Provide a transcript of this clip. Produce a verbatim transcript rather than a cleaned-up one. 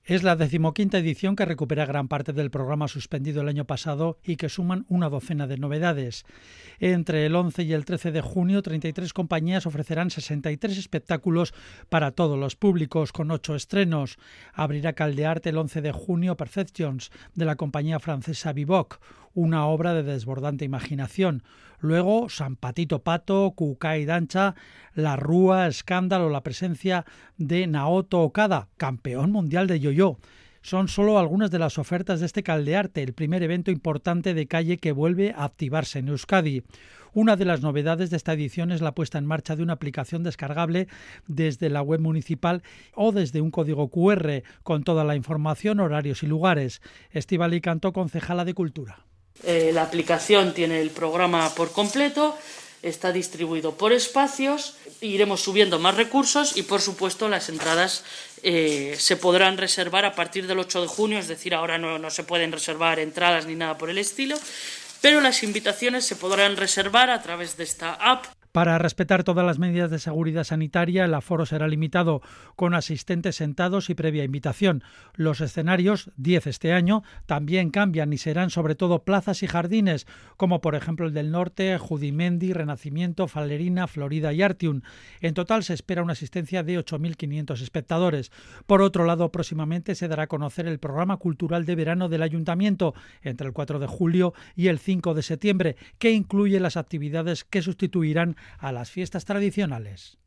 Es la decimoquinta edición que recupera gran parte del programa suspendido el año pasado y que suman una docena de novedades. Entre el once y el trece de junio, treinta y tres compañías ofrecerán sesenta y tres espectáculos para todos los públicos, con ocho estrenos. Abrirá Caldearte el once de junio Perceptions, de la compañía francesa Vivoc, una obra de desbordante imaginación. Luego, San Patito Pato, Cucá y Dancha, La Rúa, Escándalo, la presencia de Naoto Okada, campeón mundial de yo-yo. Son solo algunas de las ofertas de este Caldearte, el primer evento importante de calle que vuelve a activarse en Euskadi. Una de las novedades de esta edición es la puesta en marcha de una aplicación descargable desde la web municipal o desde un código cu erre con toda la información, horarios y lugares. Estíbaliz Cantó, concejala de Cultura. Eh, la aplicación tiene el programa por completo, está distribuido por espacios, iremos subiendo más recursos y, por supuesto, las entradas eh, se podrán reservar a partir del ocho de junio, es decir, ahora no, no se pueden reservar entradas ni nada por el estilo, pero las invitaciones se podrán reservar a través de esta app. Para respetar todas las medidas de seguridad sanitaria, el aforo será limitado, con asistentes sentados y previa invitación. Los escenarios, diez este año, también cambian y serán sobre todo plazas y jardines, como por ejemplo el del Norte, Judimendi, Renacimiento, Falerina, Florida y Artium. En total se espera una asistencia de ocho mil quinientos espectadores. Por otro lado, próximamente se dará a conocer el programa cultural de verano del Ayuntamiento, entre el cuatro de julio y el cinco de septiembre, que incluye las actividades que sustituirán a las fiestas tradicionales.